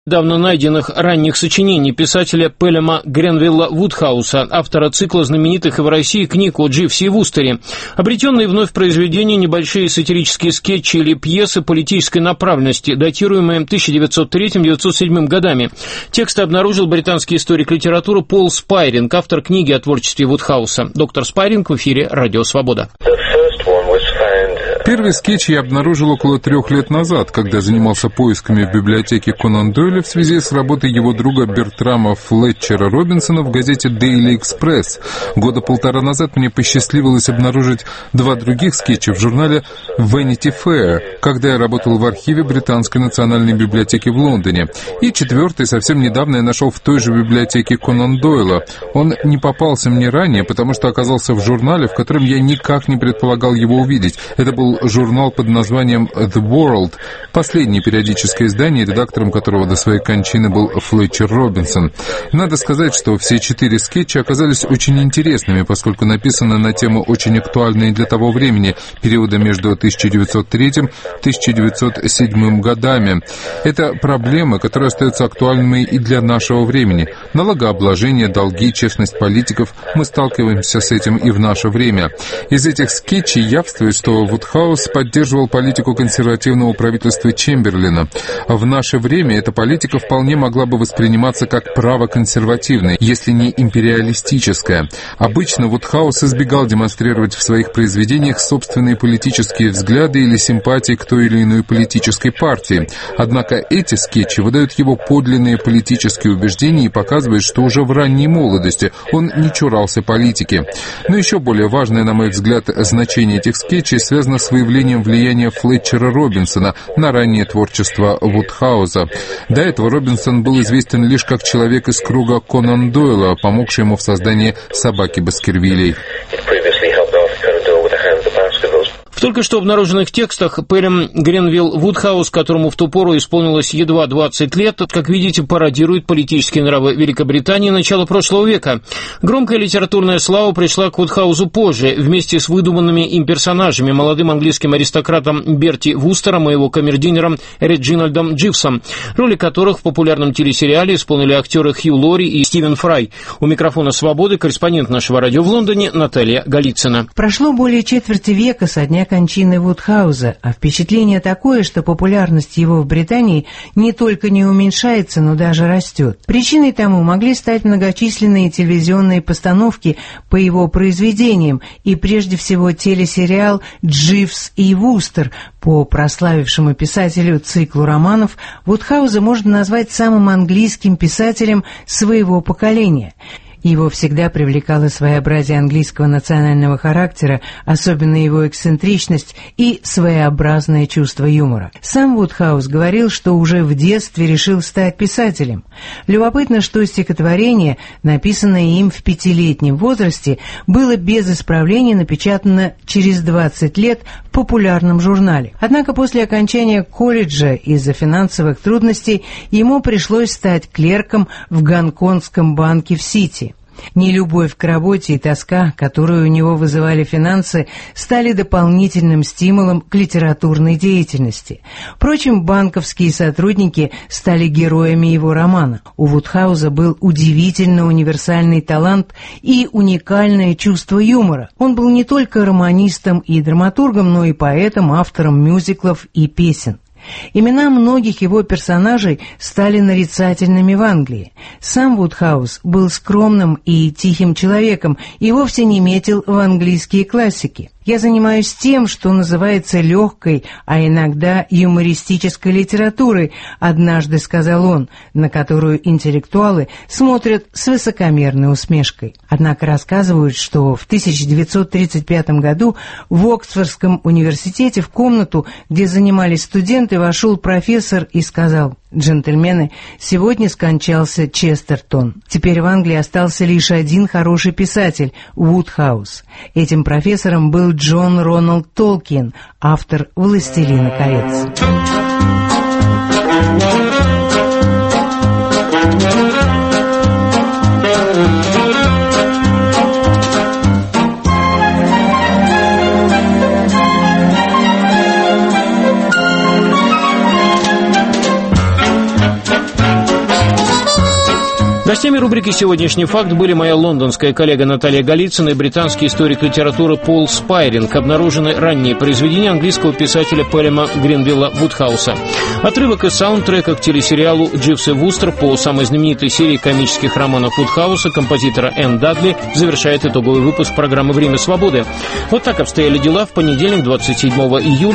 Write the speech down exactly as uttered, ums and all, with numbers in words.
Давно найденных ранних сочинений писателя Пелема Гренвилла Вудхауса, автора цикла знаменитых и в России книг о Дживсе и Вустере. Обретенные вновь произведения, небольшие сатирические скетчи или пьесы политической направленности, датируемые тысяча девятьсот третьим — девятьсот седьмым годами. Тексты обнаружил британский историк литературы Пол Спайринг, автор книги о творчестве Вудхауса. Доктор Спайринг в эфире «Радио Свобода». Первый скетч я обнаружил около трех лет назад, когда занимался поисками в библиотеке Конан Дойля в связи с работой его друга Бертрама Флетчера Робинсона в газете Daily Express. Года полтора назад мне посчастливилось обнаружить два других скетча в журнале Vanity Fair, когда я работал в архиве Британской национальной библиотеки в Лондоне. И четвертый совсем недавно я нашел в той же библиотеке Конан Дойла. Он не попался мне ранее, потому что оказался в журнале, в котором я никак не предполагал его увидеть. Это был журнал под названием The World, последнее периодическое издание, редактором которого до своей кончины был Флетчер Робинсон. Надо сказать, что все четыре скетча оказались очень интересными, поскольку написаны на темы очень актуальные для того времени, периода между тысяча девятьсот третьим и тысяча девятьсот седьмым годами. Это проблемы, которые остаются актуальными и для нашего времени. Налогообложение, долги, честность политиков — мы сталкиваемся с этим и в наше время. Из этих скетчей явствует, что Вудхаус поддерживал политику консервативного правительства Чемберлина. В наше время эта политика вполне могла бы восприниматься как правоконсервативная, если не империалистическая. Обычно Вудхаус избегал демонстрировать в своих произведениях собственные политические взгляды или симпатии к той или иной политической партии. Однако эти скетчи выдают его подлинные политические убеждения и показывают, что уже в ранней молодости он не чурался политики. Но еще более важное, на мой взгляд, значение этих скетчей связано с выявлением влияния Флетчера Робинсона на раннее творчество Вудхауса. До этого Робинсон был известен лишь как человек из круга Конан Дойла, помогший ему в создании «Собаки Баскервилей». В только что обнаруженных текстах Пелем Гренвилл Вудхаус, которому в ту пору исполнилось едва двадцать лет, как видите, пародирует политические нравы Великобритании начала прошлого века. Громкая литературная слава пришла к Вудхаусу позже, вместе с выдуманными им персонажами, молодым английским аристократом Берти Вустером и его камердинером Реджинальдом Дживсом, роли которых в популярном телесериале исполнили актеры Хью Лори и Стивен Фрай. У микрофона «Свободы» корреспондент нашего радио в Лондоне Наталья Голицына. Прошло более четверти века со дня кончины Вудхауса, а впечатление такое, что популярность его в Британии не только не уменьшается, но даже растет. Причиной тому могли стать многочисленные телевизионные постановки по его произведениям и прежде всего телесериал «Дживс и Вустер». По прославившему писателю циклу романов Вудхауса можно назвать самым английским писателем своего поколения. Его всегда привлекало своеобразие английского национального характера, особенно его эксцентричность и своеобразное чувство юмора. Сам Вудхаус говорил, что уже в детстве решил стать писателем. Любопытно, что стихотворение, написанное им в пятилетнем возрасте, было без исправления напечатано через двадцать лет в популярном журнале. Однако после окончания колледжа из-за финансовых трудностей ему пришлось стать клерком в Гонконгском банке в Сити. Нелюбовь к работе и тоска, которую у него вызывали финансы, стали дополнительным стимулом к литературной деятельности. Впрочем, банковские сотрудники стали героями его романа. У Вудхауса был удивительно универсальный талант и уникальное чувство юмора. Он был не только романистом и драматургом, но и поэтом, автором мюзиклов и песен. Имена многих его персонажей стали нарицательными в Англии. Сам Вудхаус был скромным и тихим человеком и вовсе не метил в английские классики. «Я занимаюсь тем, что называется легкой, а иногда юмористической литературой», однажды сказал он, на которую интеллектуалы смотрят с высокомерной усмешкой. Однако рассказывают, что в тысяча девятьсот тридцать пятом году в Оксфордском университете в комнату, где занимались студенты, вошел профессор и сказал: «Джентльмены, сегодня скончался Честертон. Теперь в Англии остался лишь один хороший писатель – Вудхаус». Этим профессором был Джон Роналд Толкин, автор «Властелина колец». Гостями рубрики «Сегодняшний факт» были моя лондонская коллега Наталья Голицына и британский историк литературы Пол Спайринг. Обнаружены ранние произведения английского писателя Пэлема Гренвилла Вудхауса. Отрывок из саундтрека к телесериалу «Дживс и Вустер» по самой знаменитой серии комических романов Вудхауса композитора Энн Дадли завершает итоговый выпуск программы «Время свободы». Вот так обстояли дела в понедельник, двадцать седьмого июля.